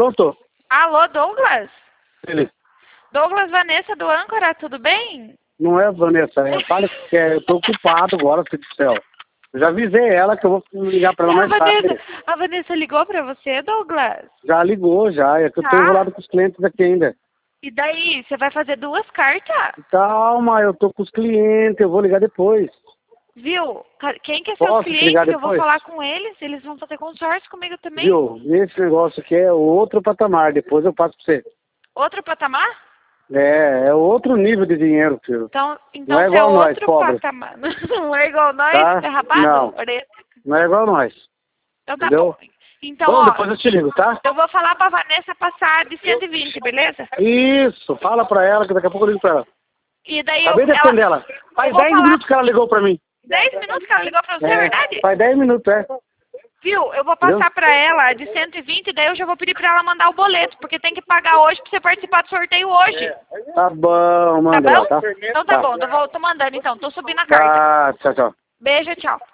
pronto? Alô, Douglas? Ele. Douglas, Vanessa do Âncora, tudo bem? Não é, Vanessa. Fala que eu tô ocupado agora, filho do céu. Eu já avisei ela que eu vou ligar pra ela mais tarde. A Vanessa ligou pra você, Douglas? Já ligou, já. É que eu tô enrolado com os clientes aqui ainda. E daí, você vai fazer 2 cartas? Calma, eu tô com os clientes, eu vou ligar depois. Viu? Quem que é seus Posso clientes? ligar Que eu vou depois? falar com eles vão fazer consórcio comigo também. Viu? Esse negócio aqui é outro patamar, depois eu passo pra você. Outro patamar? É outro nível de dinheiro, filho. Então Não é você é igual nós, outro pobre. patamar. Não é igual nós, Tá? derrapado? Não. Orelha. Não é igual nós. Então tá Entendeu? bom. Então, Bom, ó, depois eu te ligo, tá? eu vou falar pra Vanessa passar de 120, beleza? Isso, fala pra ela que daqui a pouco eu ligo pra ela. E daí Acabei de atender ela. Faz eu vou 10 falar- minutos que ela ligou pra mim. 10 minutos que ela ligou pra você, é verdade? Faz 10 minutos, é. Viu? Eu vou passar pra ela de 120, daí eu já vou pedir pra ela mandar o boleto, porque tem que pagar hoje pra você participar do sorteio hoje. Tá bom, Tá manda bom? ela, tá? Então tá bom, tô mandando então, tô subindo a carta. Tá, tchau, tchau. Beijo, tchau.